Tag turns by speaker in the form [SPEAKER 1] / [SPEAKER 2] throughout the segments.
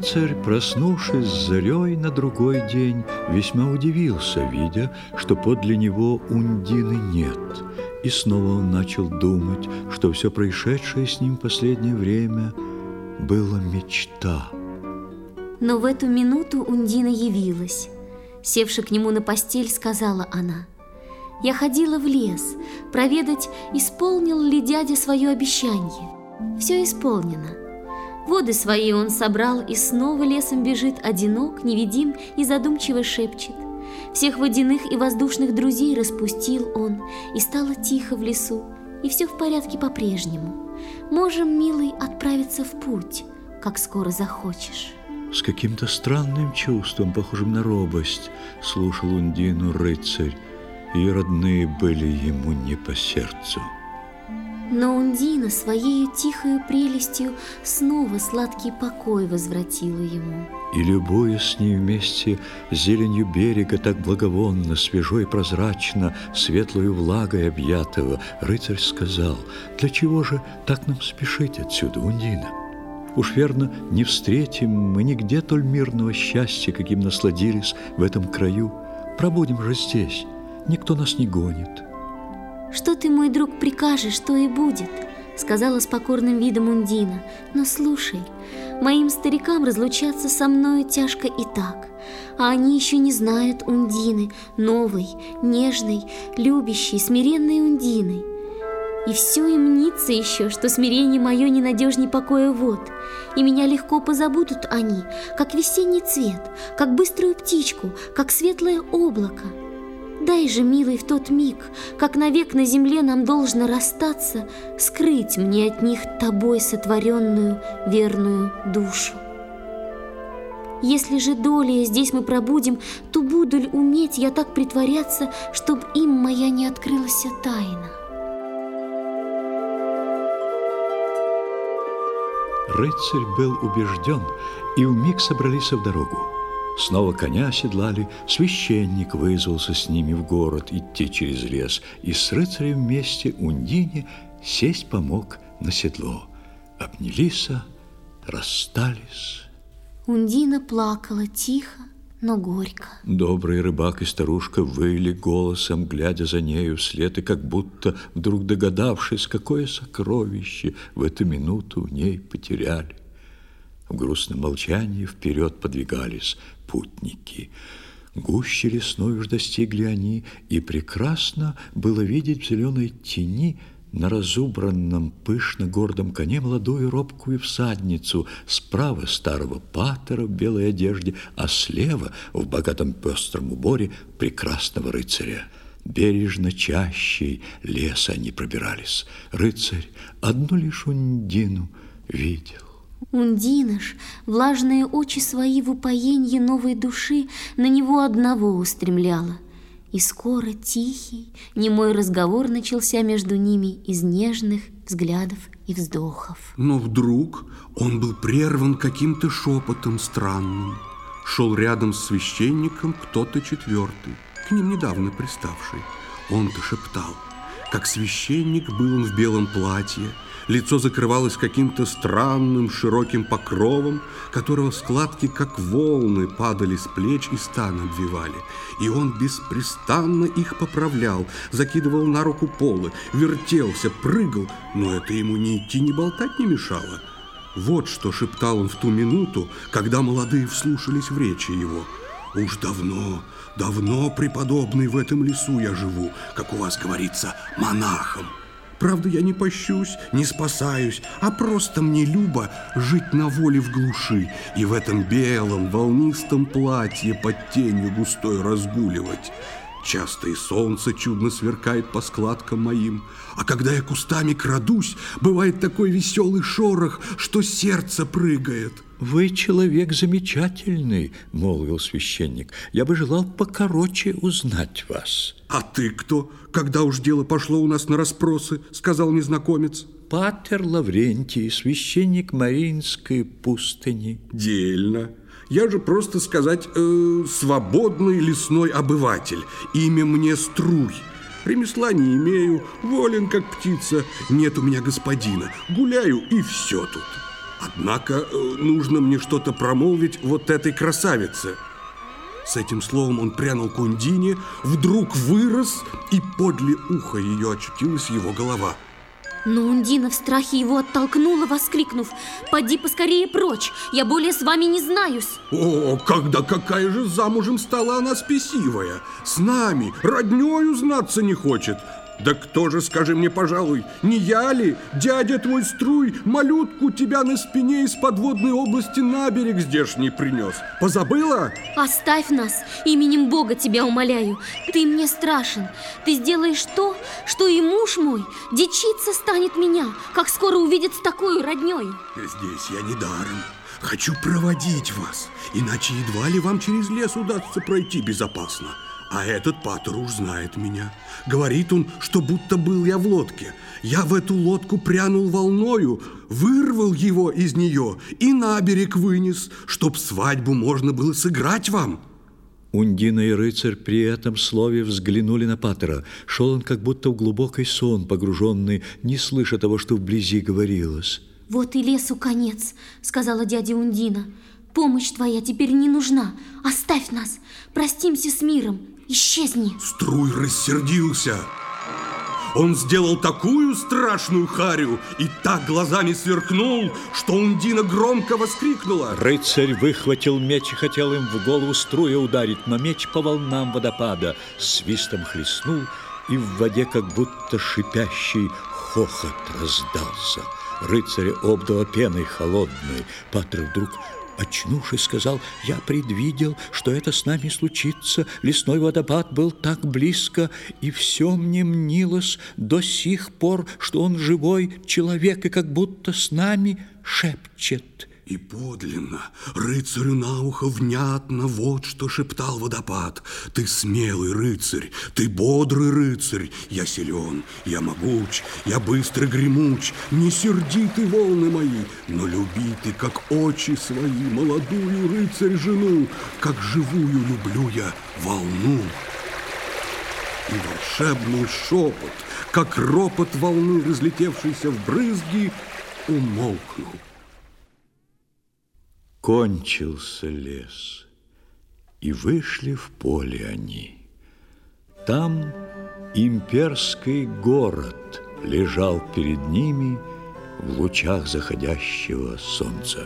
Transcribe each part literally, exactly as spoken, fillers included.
[SPEAKER 1] Рыцарь, проснувшись зарей на другой день, весьма удивился, видя, что подле него Ундины нет. И снова он начал думать, что все происшедшее с ним в последнее время было мечта.
[SPEAKER 2] Но в эту минуту Ундина явилась. Севши к нему на постель, сказала она: «Я ходила в лес проведать, исполнил ли дядя свое обещание. Все исполнено. Воды свои он собрал и снова лесом бежит, одинок, невидим и задумчиво шепчет. Всех водяных и воздушных друзей распустил он, и стало тихо в лесу, и все в порядке по-прежнему. Можем, милый, отправиться в путь, как скоро захочешь».
[SPEAKER 1] С каким-то странным чувством, похожим на робость, слушал Ундину рыцарь. Ее родные были ему не по сердцу.
[SPEAKER 2] Но Ундина своей тихою прелестью снова сладкий покой возвратила ему.
[SPEAKER 1] И, любуясь с ней вместе зеленью берега, так благовонно, свежо и прозрачно, светлою влагой объятого, рыцарь сказал: «Для чего же так нам спешить отсюда, Ундина? Уж верно, не встретим мы нигде толь мирного счастья, каким насладились в этом краю. Пробудем же здесь, никто нас не гонит».
[SPEAKER 2] «Что ты, мой друг, прикажешь, то и будет», — сказала с покорным видом Ундина. «Но слушай, моим старикам разлучаться со мною тяжко и так, а они еще не знают Ундины, новой, нежной, любящей, смиренной Ундины. И все им мнится еще, что смирение мое ненадежней покоя вод, и меня легко позабудут они, как весенний цвет, как быструю птичку, как светлое облако. Дай же, милый, в тот миг, как навек на земле нам должно расстаться, скрыть мне от них тобой сотворенную верную душу. Если же долее здесь мы пробудем, то буду ли уметь я так притворяться, чтоб им моя не открылась тайна?»
[SPEAKER 1] Рыцарь был убежден, и вмиг собрались в дорогу. Снова коня оседлали, священник вызвался с ними в город идти через лес, и с рыцарем вместе Ундине сесть помог на седло. Обнялись, расстались.
[SPEAKER 2] Ундина плакала тихо, но горько.
[SPEAKER 1] Добрый рыбак и старушка выли голосом, глядя за нею вслед, и как будто вдруг догадавшись, какое сокровище в эту минуту в ней потеряли. В грустном молчании вперед подвигались путники. Гуще лесной уж достигли они, и прекрасно было видеть в зеленой тени на разубранном пышно-гордом коне молодую робкую всадницу, справа старого патера в белой одежде, а слева в богатом пестром уборе прекрасного рыцаря. Бережно чащей леса они пробирались. Рыцарь одну лишь Ундину видел.
[SPEAKER 2] Ундина ж, влажные очи свои в упоенье новой души на него одного устремляла. И скоро тихий, немой разговор начался между ними из нежных взглядов и вздохов.
[SPEAKER 3] Но вдруг он был прерван каким-то шепотом странным. Шел рядом с священником кто-то четвертый, к ним недавно приставший. Он-то шептал. Как священник был он в белом платье, лицо закрывалось каким-то странным широким покровом, которого складки, как волны, падали с плеч и стан обвивали. И он беспрестанно их поправлял, закидывал на руку полы, вертелся, прыгал, но это ему ни идти, ни болтать не мешало. Вот что шептал он в ту минуту, когда молодые вслушались в речи его. «Уж давно, давно, преподобный, в этом лесу я живу, как у вас говорится, монахом. Правда, я не пощусь, не спасаюсь, а просто мне любо жить на воле в глуши и в этом белом волнистом платье под тенью густой разгуливать. Часто и солнце чудно сверкает по складкам моим, а когда я кустами крадусь, бывает такой веселый шорох, что сердце прыгает».
[SPEAKER 1] «Вы человек замечательный», — молвил священник. «Я бы желал покороче узнать вас».
[SPEAKER 3] «А ты кто, когда уж дело пошло у нас на расспросы?» — сказал незнакомец.
[SPEAKER 1] «Патер Лаврентий, священник Мариинской пустыни».
[SPEAKER 3] «Дельно. Я же, просто сказать, э, свободный лесной обыватель. Имя мне Струй. Ремесла не имею, волен как птица. Нет у меня господина. Гуляю, и все тут». Однако нужно мне что-то промолвить вот этой красавице. С этим словом он прянул к Ундине, вдруг вырос, и подле уха ее очутилась его голова.
[SPEAKER 2] Но Ундина в страхе его оттолкнула, воскликнув: «Поди поскорее прочь, я более с вами не знаюсь».
[SPEAKER 3] О, когда какая же замужем стала она спесивая! С нами, роднёю знаться не хочет. Да кто же, скажи мне, пожалуй, не я ли, дядя твой Струй, малютку тебя на спине из подводной области на берег здешний принес? Позабыла?
[SPEAKER 2] Оставь нас, именем Бога тебя умоляю. Ты мне страшен. Ты сделаешь то, что и муж мой дичиться станет меня, как скоро увидит с такой роднёй.
[SPEAKER 3] Здесь я недаром. Хочу проводить вас, иначе едва ли вам через лес удастся пройти безопасно. А этот патер уж знает меня. Говорит он, что будто был я в лодке. Я в эту лодку прянул волною, вырвал его из нее и на берег вынес, чтоб свадьбу можно было сыграть вам.
[SPEAKER 1] Ундина и рыцарь при этом слове взглянули на патера. Шел он как будто в глубокий сон, погруженный, не слыша того, что вблизи говорилось.
[SPEAKER 2] «Вот и лесу конец», — сказала дядя Ундина. «Помощь твоя теперь не нужна. Оставь нас, простимся с миром, исчезни».
[SPEAKER 3] Струй рассердился. Он сделал такую страшную харю и так глазами сверкнул, что Ундина громко воскликнула.
[SPEAKER 1] Рыцарь выхватил меч и хотел им в голову Струя ударить, но меч по волнам водопада свистом хлестнул, и в воде как будто шипящий хохот раздался. Рыцаря обдало пеной холодной. Патер вдруг, очнувшись, сказал: «Я предвидел, что это с нами случится. Лесной водопад был так близко, и все мне мнилось до сих пор, что он живой человек и как будто с нами шепчет».
[SPEAKER 3] И подлинно рыцарю на ухо внятно вот что шептал водопад. «Ты смелый рыцарь, ты бодрый рыцарь, я силен, я могуч, я быстро гремуч, не серди ты волны мои, но люби ты, как очи свои, молодую рыцарь-жену, как живую люблю я волну». И волшебный шепот, как ропот волны, разлетевшейся в брызги, умолкнул.
[SPEAKER 1] Кончился лес, и вышли в поле они. Там имперский город лежал перед ними в лучах заходящего солнца.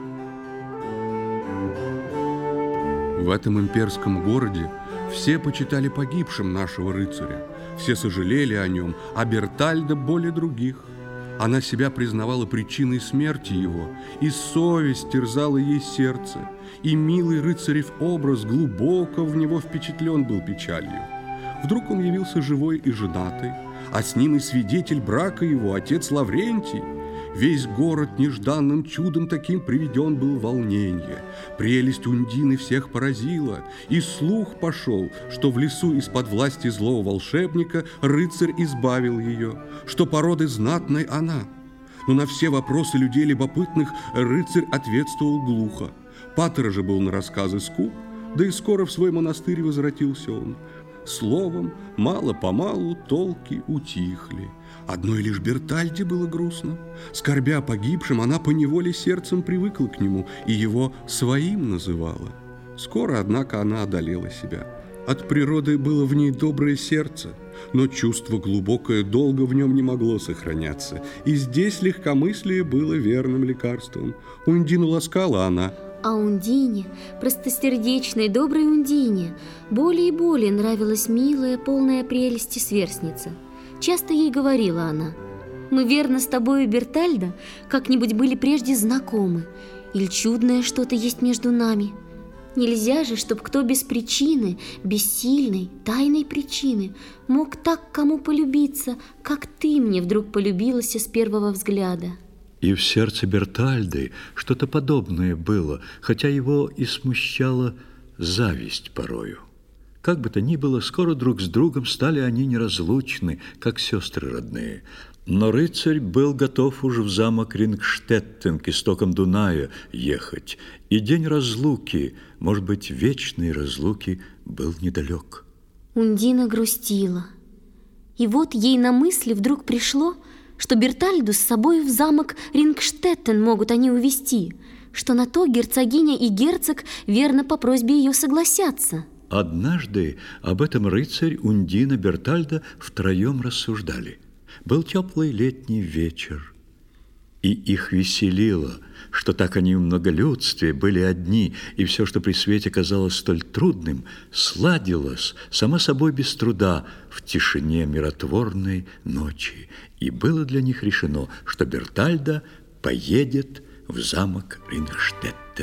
[SPEAKER 3] В этом имперском городе все почитали погибшим нашего рыцаря, все сожалели о нем, а Бертальда более других. Она себя признавала причиной смерти его, и совесть терзала ей сердце, и милый рыцарев образ глубоко в него впечатлен был печалью. Вдруг он явился живой и женатый, а с ним и свидетель брака его, отец Лаврентий. Весь город нежданным чудом таким приведен был в волнение. Прелесть Ундины всех поразила, и слух пошел, что в лесу из-под власти злого волшебника рыцарь избавил ее, что породы знатной она. Но на все вопросы людей любопытных рыцарь ответствовал глухо. Патер же был на рассказы скуп, да и скоро в свой монастырь возвратился он. Словом, мало-помалу толки утихли. Одной лишь Бертальде было грустно. Скорбя о погибшем, она поневоле сердцем привыкла к нему и его своим называла. Скоро, однако, она одолела себя. От природы было в ней доброе сердце, но чувство глубокое долго в нем не могло сохраняться, и здесь легкомыслие было верным лекарством. Ундину ласкала она.
[SPEAKER 2] А Ундине, простосердечной, доброй Ундине, более и более нравилась милая, полная прелести сверстница. Часто ей говорила она: «Мы верно с тобою, Бертальда, как-нибудь были прежде знакомы, или чудное что-то есть между нами. Нельзя же, чтоб кто без причины, без сильной, тайной причины мог так кому полюбиться, как ты мне вдруг полюбилась с первого взгляда».
[SPEAKER 1] И в сердце Бертальды что-то подобное было, хотя его и смущала зависть порою. Как бы то ни было, скоро друг с другом стали они неразлучны, как сестры родные. Но рыцарь был готов уже в замок Рингштеттен к истокам Дуная ехать, и день разлуки, может быть, вечной разлуки, был недалек.
[SPEAKER 2] Ундина грустила. И вот ей на мысли вдруг пришло, что Бертальду с собой в замок Рингштеттен могут они увезти, что на то герцогиня и герцог верно по просьбе ее согласятся.
[SPEAKER 1] Однажды об этом рыцарь, Ундина, Бертальда втроем рассуждали. Был теплый летний вечер, и их веселило, что так они в многолюдстве были одни, и все, что при свете казалось столь трудным, сладилось само собой без труда в тишине миротворной ночи. И было для них решено, что Бертальда поедет в замок Рингштеттен.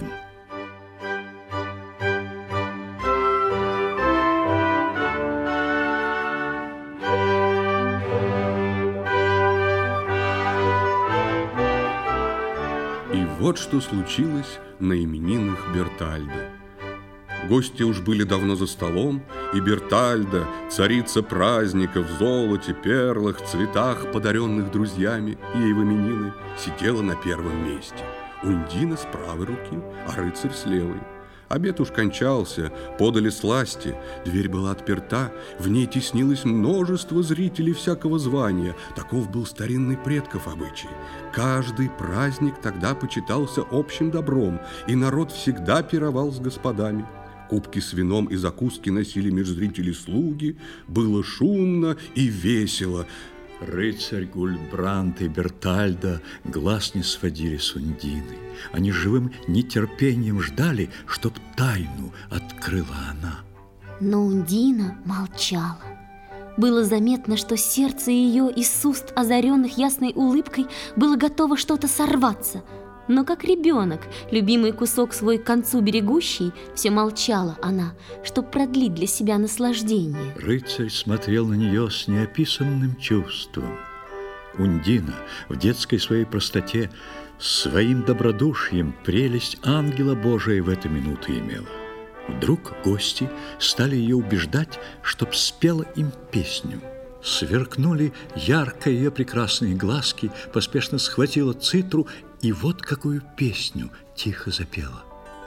[SPEAKER 3] Вот что случилось на именинах Бертальды. Гости уж были давно за столом, и Бертальда, царица праздника в золоте, перлах, цветах, подаренных друзьями ей в именины, сидела на первом месте. Ундина с правой руки, а рыцарь с левой. Обед уж кончался, подали сласти, дверь была отперта, в ней теснилось множество зрителей всякого звания. Таков был старинный предков обычай. Каждый праздник тогда почитался общим добром, и народ всегда пировал с господами. Кубки с вином и закуски носили меж зрителей слуги, было шумно и весело.
[SPEAKER 1] Рыцарь Гульбранд и Бертальда глаз не сводили с Ундины. Они живым нетерпением ждали, чтоб тайну открыла она.
[SPEAKER 2] Но Ундина молчала. Было заметно, что сердце ее из уст, озаренных ясной улыбкой, было готово что-то сорваться. Но как ребенок, любимый кусок свой к концу берегущий, все молчала она, чтоб продлить для себя наслаждение.
[SPEAKER 1] Рыцарь смотрел на нее с неописанным чувством. Ундина в детской своей простоте своим добродушием прелесть ангела Божия в эту минуту имела. Вдруг гости стали ее убеждать, чтоб спела им песню. Сверкнули ярко ее прекрасные глазки, поспешно схватила цитру и вот какую песню тихо запела.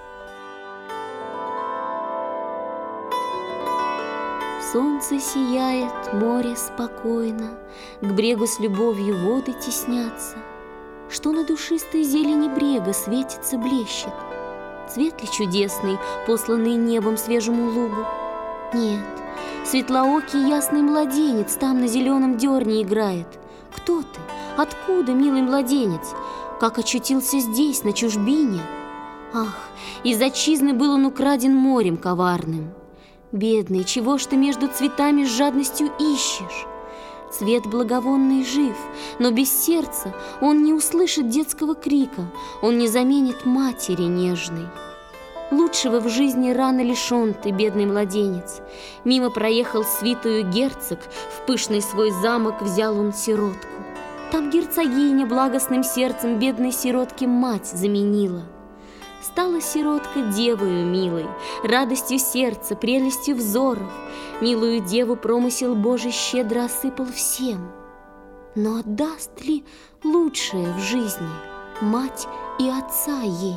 [SPEAKER 2] Солнце сияет, море спокойно, к брегу с любовью воды теснятся. Что на душистой зелени брега светится, блещет? Цвет ли чудесный, посланный небом свежему лугу? Нет, светлоокий ясный младенец там на зеленом дерне играет. Кто ты? Откуда, милый младенец? Как очутился здесь, на чужбине? Ах, из отчизны был он украден морем коварным. Бедный, чего ж ты между цветами с жадностью ищешь? Цвет благовонный жив, но без сердца он не услышит детского крика, он не заменит матери нежной. Лучшего в жизни рано лишен ты, бедный младенец. Мимо проехал свитую герцог, в пышный свой замок взял он сиротку. Там герцогиня благостным сердцем бедной сиротке мать заменила. Стала сиротка девою милой, радостью сердца, прелестью взоров. Милую деву промысел Божий щедро осыпал всем. Но отдаст ли лучшее в жизни мать и отца ей?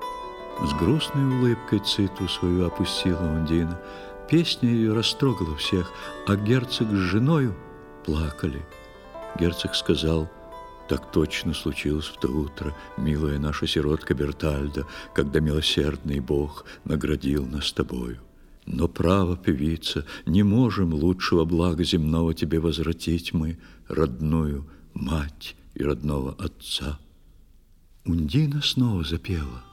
[SPEAKER 1] С грустной улыбкой цитру свою опустила Ундина. Песня ее растрогала всех, а герцог с женою плакали. Герцог сказал: так точно случилось в то утро, милая наша сиротка Бертальда, когда милосердный Бог наградил нас тобою. Но, право, певица, не можем лучшего блага земного тебе возвратить мы, родную мать и родного отца. Ундина снова запела.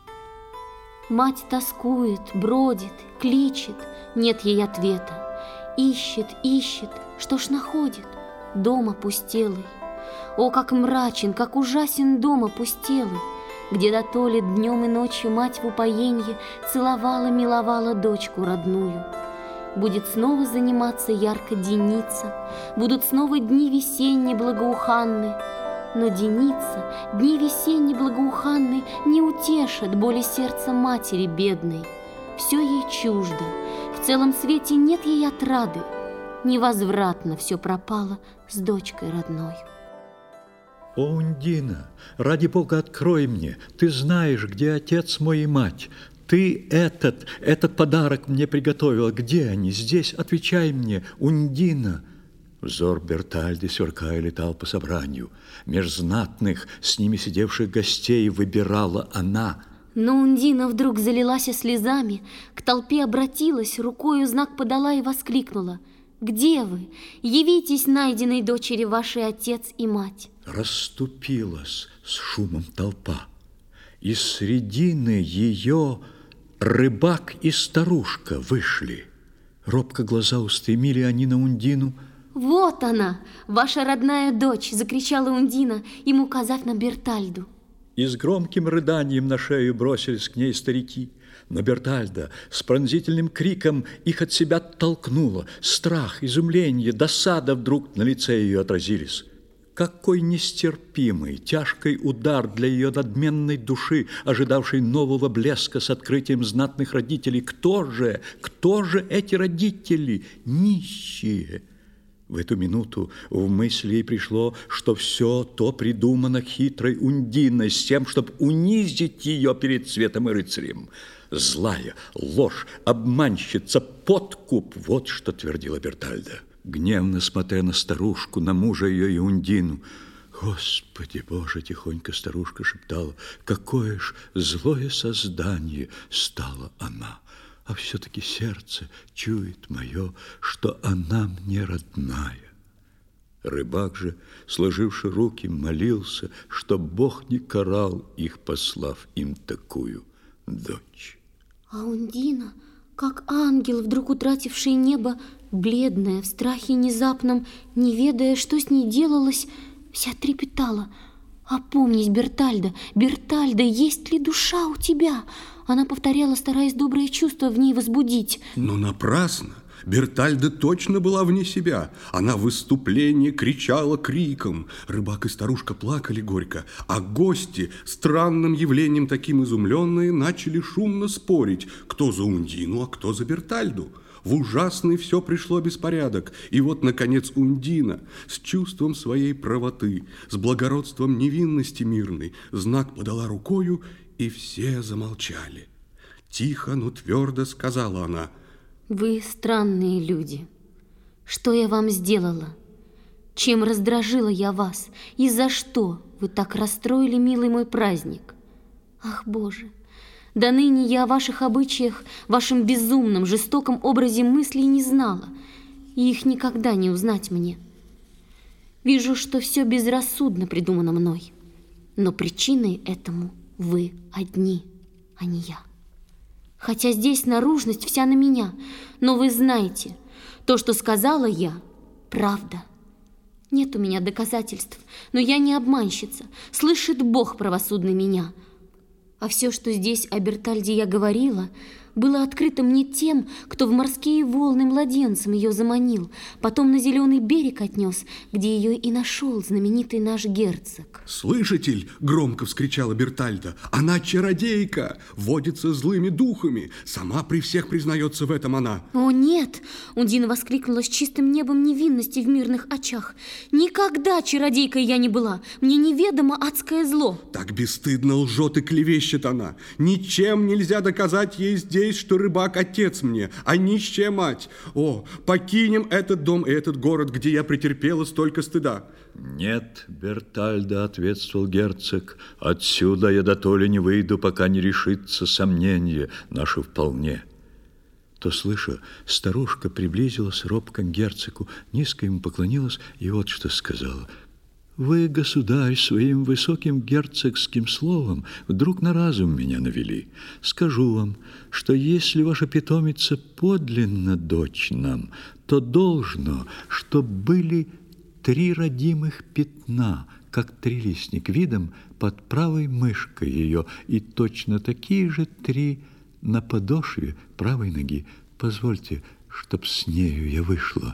[SPEAKER 2] Мать тоскует, бродит, кличет, нет ей ответа. Ищет, ищет, что ж находит? Дом опустелый. О, как мрачен, как ужасен дом опустелый, где дотоле днем и ночью мать в упоенье целовала, миловала дочку родную. Будет снова заниматься ярко деница, будут снова дни весенние благоуханны. Но деница, дни весенние благоуханны не утешат боли сердца матери бедной. Все ей чуждо, в целом свете нет ей отрады. Невозвратно все пропало с дочкой родной.
[SPEAKER 1] О, Ундина, ради Бога, открой мне, ты знаешь, где отец мой и мать. Ты этот, этот подарок мне приготовила. Где они? Здесь? Отвечай мне, Ундина. Взор Бертальды, сверкая, летал по собранию. Меж знатных, с ними сидевших гостей, выбирала она.
[SPEAKER 2] Но Ундина вдруг залилась слезами, к толпе обратилась, рукою знак подала и воскликнула: «Где вы? Явитесь найденной дочери вашей отец и мать!»
[SPEAKER 1] Расступилась с шумом толпа. Из средины ее рыбак и старушка вышли. Робко глаза устремили они на Ундину.
[SPEAKER 2] «Вот она, ваша родная дочь!» — закричала Ундина, им указав на Бертальду.
[SPEAKER 1] И с громким рыданием на шею бросились к ней старики. Но Бертальда с пронзительным криком их от себя толкнула. Страх, изумление, досада вдруг на лице ее отразились. Какой нестерпимый, тяжкий удар для ее надменной души, ожидавшей нового блеска с открытием знатных родителей. Кто же, кто же эти родители? Нищие! В эту минуту в мысли ей пришло, что все то придумано хитрой Ундиной с тем, чтобы унизить ее перед светом и рыцарем. Злая, ложь, обманщица, подкуп – вот что твердила Бертальда, гневно смотря на старушку, на мужа ее и Ундину. «Господи Боже!» – тихонько старушка шептала. «Какое ж злое создание стала она! А все-таки сердце чует мое, что она мне родная». Рыбак же, сложивши руки, молился, что Бог не карал их, послав им такую дочь.
[SPEAKER 2] А Ундина, как ангел, вдруг утративший небо, бледная, в страхе внезапном, не ведая, что с ней делалось, вся трепетала. «Опомнись, Бертальда, Бертальда, есть ли душа у тебя?» Она повторяла, стараясь доброе чувство в ней возбудить.
[SPEAKER 3] Но напрасно. Бертальда точно была вне себя. Она в выступлении кричала криком. Рыбак и старушка плакали горько, а гости, странным явлением таким изумленные, начали шумно спорить, кто за Ундину, а кто за Бертальду. В ужасный все пришло беспорядок. И вот, наконец, Ундина с чувством своей правоты, с благородством невинности мирной, знак подала рукою, и все замолчали. Тихо, но твердо сказала она:
[SPEAKER 2] «Вы странные люди. Что я вам сделала? Чем раздражила я вас? И за что вы так расстроили, милый мой, праздник? Ах, Боже! До ныне я о ваших обычаях, вашем безумном, жестоком образе мыслей не знала, и их никогда не узнать мне. Вижу, что все безрассудно придумано мной, но причиной этому вы одни, а не я. Хотя здесь наружность вся на меня, но вы знаете, то, что сказала я, правда. Нет у меня доказательств, но я не обманщица, слышит Бог правосудный меня. А все, что здесь о Бертальде я говорила, было открыто мне тем, кто в морские волны младенцем ее заманил, потом на зеленый берег отнес, где ее и нашел знаменитый наш герцог».
[SPEAKER 3] «Слышитель!» — громко вскричала Бертальда. «Она чародейка, водится злыми духами. Сама при всех признается в этом она».
[SPEAKER 2] «О, нет!» — Ундина воскликнула с чистым небом невинности в мирных очах. «Никогда чародейкой я не была. Мне неведомо адское зло».
[SPEAKER 3] Так бесстыдно лжет и клевещет она. Ничем нельзя доказать ей здесь, что рыбак отец мне, а нищая мать. О, покинем этот дом и этот город, где я претерпела столько стыда».
[SPEAKER 1] «Нет, Бертальда, — ответствовал герцог, — отсюда я дотоле не выйду, пока не решится сомнение наше вполне». То, слыша, старушка приблизилась робко к герцогу, низко ему поклонилась и вот что сказала: «Вы, государь, своим высоким герцогским словом вдруг на разум меня навели. Скажу вам, что если ваша питомица подлинно дочь нам, то должно, чтоб были три родимых пятна, как трилистник видом под правой мышкой ее, и точно такие же три на подошве правой ноги. Позвольте, чтоб с нею я вышла».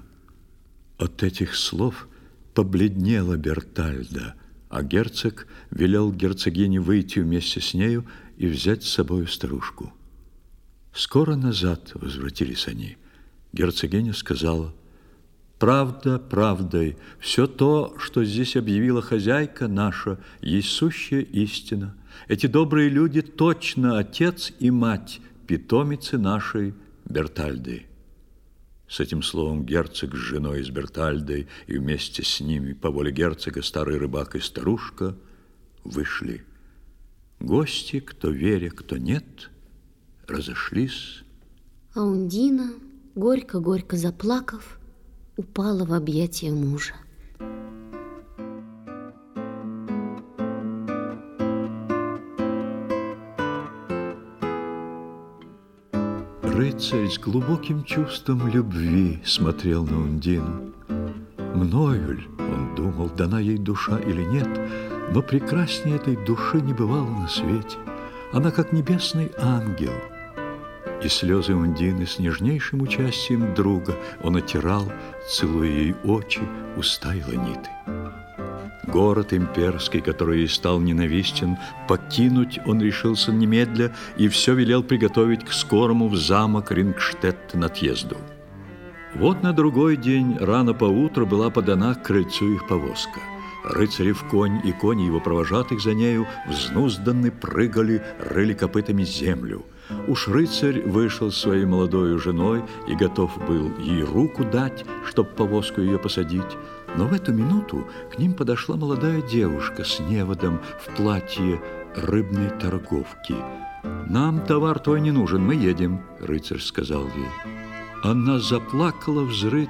[SPEAKER 1] От этих слов побледнела Бертальда, а герцог велел герцогине выйти вместе с нею и взять с собой старушку. Скоро назад возвратились они. Герцогиня сказала: «Правда правдой, все то, что здесь объявила хозяйка наша, есть сущая истина. Эти добрые люди точно отец и мать питомицы нашей Бертальды». С этим словом герцог с женой, с Бертальдой, и вместе с ними, по воле герцога, старый рыбак и старушка вышли. Гости, кто веря, кто нет, разошлись.
[SPEAKER 2] А Ундина, горько-горько заплакав, упала в объятия мужа.
[SPEAKER 1] Рыцарь с глубоким чувством любви смотрел на Ундину. Мною ль, он думал, дана ей душа или нет, но прекраснее этой души не бывало на свете. Она как небесный ангел. И слезы Ундины с нежнейшим участием друга он отирал, целуя ей очи, уста и ланиты. Город имперский, который ей стал ненавистен, покинуть он решился немедля и все велел приготовить к скорому в замок Рингштеттен отъезду. Вот на другой день рано поутру была подана к крыльцу их повозка. Рыцарев конь и кони его провожатых за нею взнузданны прыгали, рыли копытами землю. Уж рыцарь вышел с своей молодою женой и готов был ей руку дать, чтоб повозку ее посадить. Но в эту минуту к ним подошла молодая девушка с неводом в платье рыбной торговки. «Нам товар твой не нужен, мы едем», — рыцарь сказал ей. Она заплакала взрыд,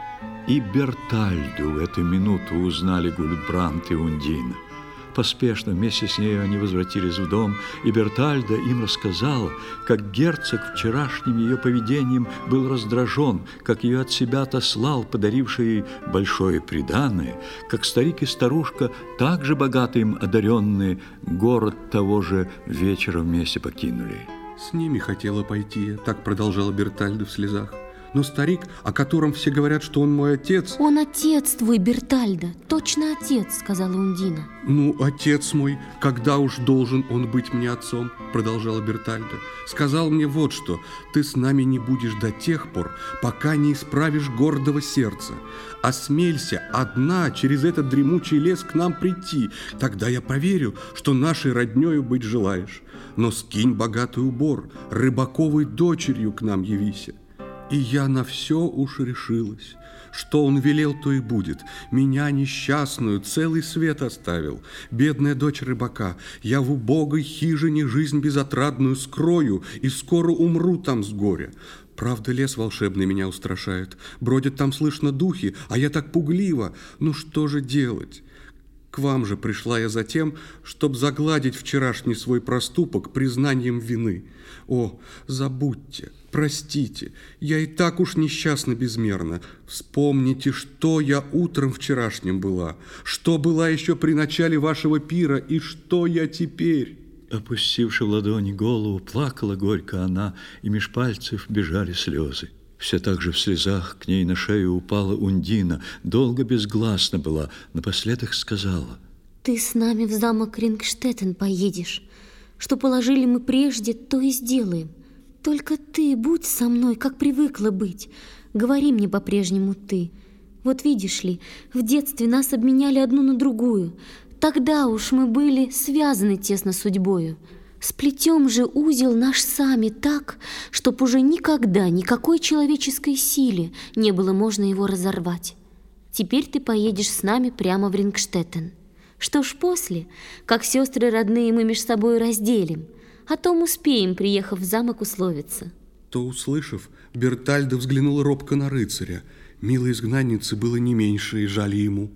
[SPEAKER 1] и Бертальду в эту минуту узнали Гульбрант и Ундина. Поспешно вместе с нею они возвратились в дом, и Бертальда им рассказала, как герцог вчерашним ее поведением был раздражен, как ее от себя отослал, подаривший ей большое приданое, как старик и старушка, также богато им одаренные, город того же вечера вместе покинули.
[SPEAKER 3] «С ними хотела пойти», — так продолжала Бертальда в слезах. «Но старик, о котором все говорят, что он мой отец...»
[SPEAKER 2] «Он отец твой, Бертальда, точно отец», — сказала Ундина.
[SPEAKER 3] «Ну, отец мой, когда уж должен он быть мне отцом?» — продолжала Бертальда. «Сказал мне вот что: ты с нами не будешь до тех пор, пока не исправишь гордого сердца. Осмелься одна через этот дремучий лес к нам прийти, тогда я поверю, что нашей роднёю быть желаешь. Но скинь богатый убор, рыбаковой дочерью к нам явися». И я на все уж решилась. Что он велел, то и будет. Меня несчастную целый свет оставил. Бедная дочь рыбака, я в убогой хижине жизнь безотрадную скрою и скоро умру там с горя. Правда, лес волшебный меня устрашает. Бродят там, слышно, духи, а я так пуглива. Ну что же делать? К вам же пришла я за тем, чтоб загладить вчерашний свой проступок признанием вины. О, забудьте, простите, я и так уж несчастна безмерно. Вспомните, что я утром вчерашним была, что была еще при начале вашего пира и что я теперь».
[SPEAKER 1] Опустивши в ладони голову, плакала горько она, и меж пальцев бежали слезы. Все так же в слезах к ней на шею упала Ундина, долго безгласна была, напоследок сказала:
[SPEAKER 2] «Ты с нами в замок Рингштеттен поедешь. Что положили мы прежде, то и сделаем. Только ты будь со мной, как привыкла быть. Говори мне по-прежнему ты. Вот видишь ли, в детстве нас обменяли одну на другую. Тогда уж мы были связаны тесно судьбою. Сплетем же узел наш сами так, чтоб уже никогда никакой человеческой силе не было можно его разорвать. Теперь ты поедешь с нами прямо в Рингштеттен. Что ж после, как сестры родные, мы между собой разделим, о том успеем, приехав в замок, условиться».
[SPEAKER 3] То, услышав, Бертальда взглянула робко на рыцаря. Милой изгнаннице было не меньше и жаль ему.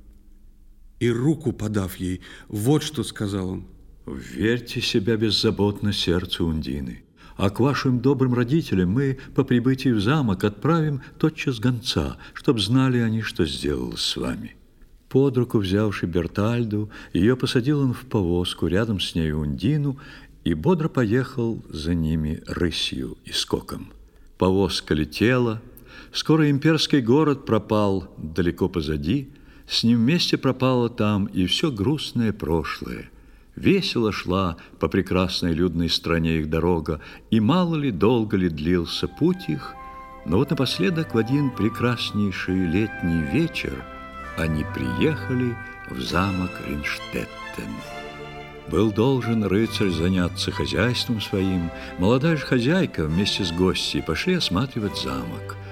[SPEAKER 3] И руку подав ей, вот что сказал он:
[SPEAKER 1] «Верьте себя беззаботно сердцу Ундины, а к вашим добрым родителям мы по прибытии в замок отправим тотчас гонца, чтоб знали они, что сделал с вами». Под руку взявши Бертальду, ее посадил он в повозку, рядом с нею Ундину, и бодро поехал за ними рысью и скоком. Повозка летела, скоро имперский город пропал далеко позади, с ним вместе пропало там и все грустное прошлое. Весело шла по прекрасной людной стране их дорога, и мало ли, долго ли длился путь их, но вот напоследок в один прекраснейший летний вечер они приехали в замок Рингштеттен. Был должен рыцарь заняться хозяйством своим, молодая же хозяйка вместе с гостьей пошли осматривать замок.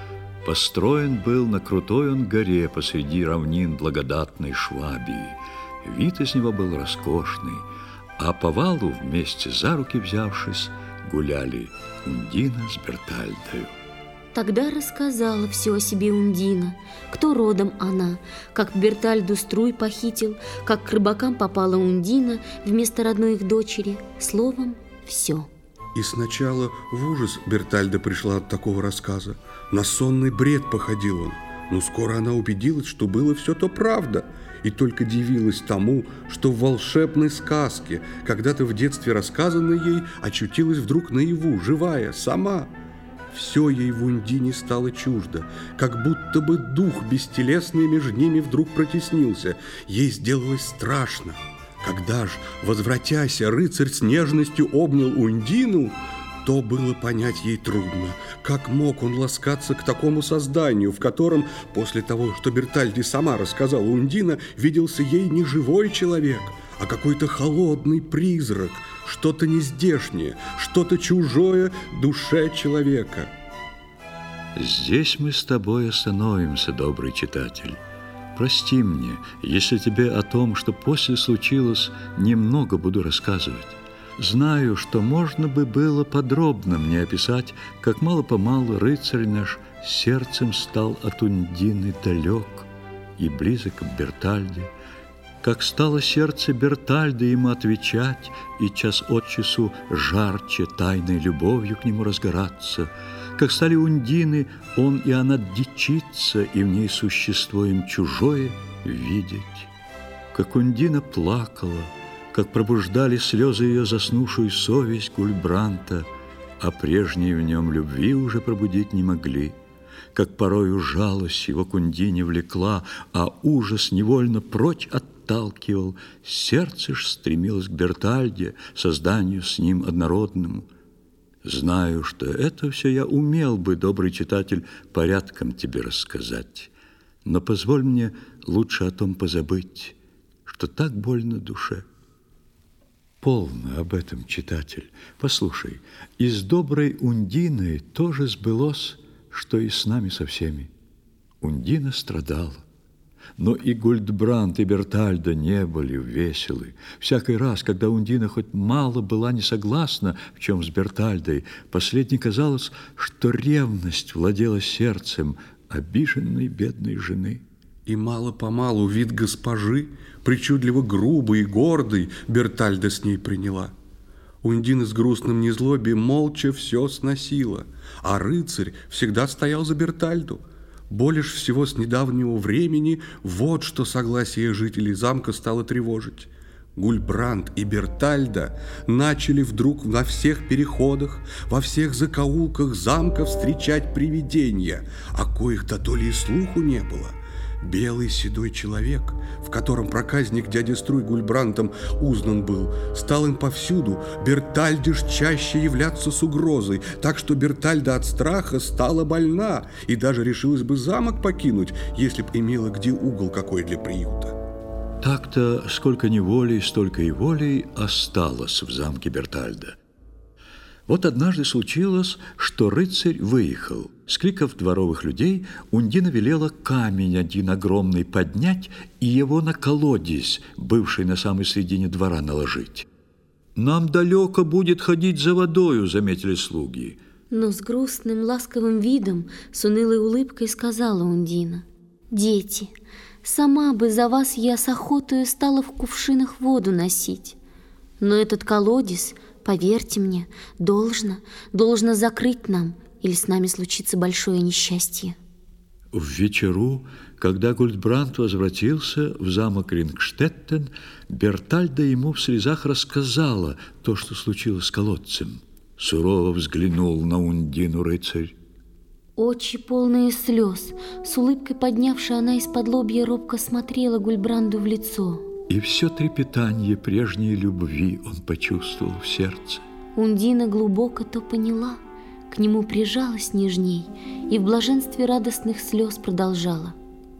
[SPEAKER 1] Построен был на крутой он горе посреди равнин благодатной Швабии. Вид из него был роскошный, а по валу вместе за руки взявшись гуляли Ундина с Бертальдою.
[SPEAKER 2] Тогда рассказала все о себе Ундина, кто родом она, как Бертальду струй похитил, как к рыбакам попала Ундина вместо родной их дочери, словом, все.
[SPEAKER 3] И сначала в ужас Бертальда пришла от такого рассказа. На сонный бред походил он, но скоро она убедилась, что было все то правда, и только дивилась тому, что в волшебной сказке, когда-то в детстве рассказанной ей, очутилась вдруг наяву, живая, сама. Все ей в Ундине стало чуждо, как будто бы дух бестелесный между ними вдруг протеснился. Ей сделалось страшно. Когда ж, возвратяся, рыцарь с нежностью обнял Ундину, то было понять ей трудно, как мог он ласкаться к такому созданию, в котором, после того, что Бертальде сама рассказала Ундина, виделся ей не живой человек, а какой-то холодный призрак, что-то нездешнее, что-то чужое душе человека.
[SPEAKER 1] Здесь мы с тобой остановимся, добрый читатель. Прости мне, если тебе о том, что после случилось, немного буду рассказывать. Знаю, что можно бы было подробно мне описать, как мало-помалу рыцарь наш сердцем стал от Ундины далек и близок к Бертальде, как стало сердце Бертальды ему отвечать и час от часу жарче тайной любовью к нему разгораться, как стали Ундины он и она дичиться и в ней существо им чужое видеть, как Ундина плакала, как пробуждали слезы ее заснувшую совесть Гульбранта, а прежней в нем любви уже пробудить не могли, как порою жалость его к Ундине влекла, а ужас невольно прочь отталкивал, сердце ж стремилось к Бертальде, созданию с ним однородному. Знаю, что это все я умел бы, добрый читатель, порядком тебе рассказать, но позволь мне лучше о том позабыть, что так больно душе. Полно об этом, читатель. Послушай, и с доброй Ундиной тоже сбылось, что и с нами со всеми. Ундина страдала, но и Гульдбранд, и Бертальда не были веселы. Всякий раз, когда Ундина хоть мало была не согласна в чем с Бертальдой, последней казалось, что ревность владела сердцем обиженной бедной жены.
[SPEAKER 3] И мало-помалу вид госпожи, причудливо грубый и гордый, Бертальда с ней приняла. Ундина с грустным незлобием молча все сносила, а рыцарь всегда стоял за Бертальду. Более ж всего с недавнего времени вот что согласие жителей замка стало тревожить. Гульбранд и Бертальда начали вдруг на всех переходах, во всех закоулках замка встречать привидения, о коих-то то ли и слуху не было. Белый седой человек, в котором проказник дядя Струй Гульбрандом узнан был, стал им повсюду, Бертальде ж чаще являться с угрозой, так что Бертальда от страха стала больна и даже решилась бы замок покинуть, если б имела где угол какой для приюта.
[SPEAKER 1] Так-то сколько неволей, столько и волей осталось в замке Бертальда. Вот однажды случилось, что рыцарь выехал. С криков дворовых людей Ундина велела камень один огромный поднять и его на колодезь, бывший на самой середине двора, наложить. «Нам далеко будет ходить за водою», — заметили слуги.
[SPEAKER 2] Но с грустным ласковым видом, с унылой улыбкой сказала Ундина: «Дети, сама бы за вас я с охотою стала в кувшинах воду носить. Но этот колодец, поверьте мне, должно, должно закрыть нам, или с нами случится большое несчастье».
[SPEAKER 1] В вечеру, когда Гульдбранд возвратился в замок Рингштеттен, Бертальда ему в слезах рассказала то, что случилось с колодцем. Сурово взглянул на Ундину рыцарь.
[SPEAKER 2] Очи полные слез, с улыбкой поднявши, она из-под лобья робко смотрела Гульбранду в лицо.
[SPEAKER 1] И все трепетание прежней любви он почувствовал в сердце.
[SPEAKER 2] Ундина глубоко то поняла, к нему прижалась нежней и в блаженстве радостных слез продолжала: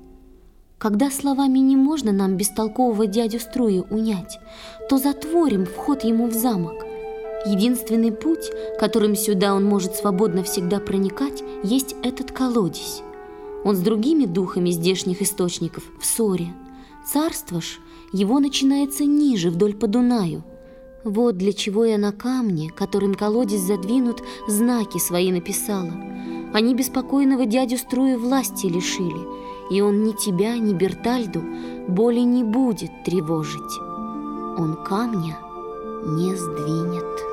[SPEAKER 2] «Когда словами не можно нам бестолкового дядю Струя унять, то затворим вход ему в замок. Единственный путь, которым сюда он может свободно всегда проникать, есть этот колодезь. Он с другими духами здешних источников в ссоре. Царство ж его начинается ниже, вдоль по Дунаю. Вот для чего я на камне, которым колодец задвинут, знаки свои написала. Они беспокойного дядю Струя власти лишили, и он ни тебя, ни Бертальду более не будет тревожить. Он камня не сдвинет.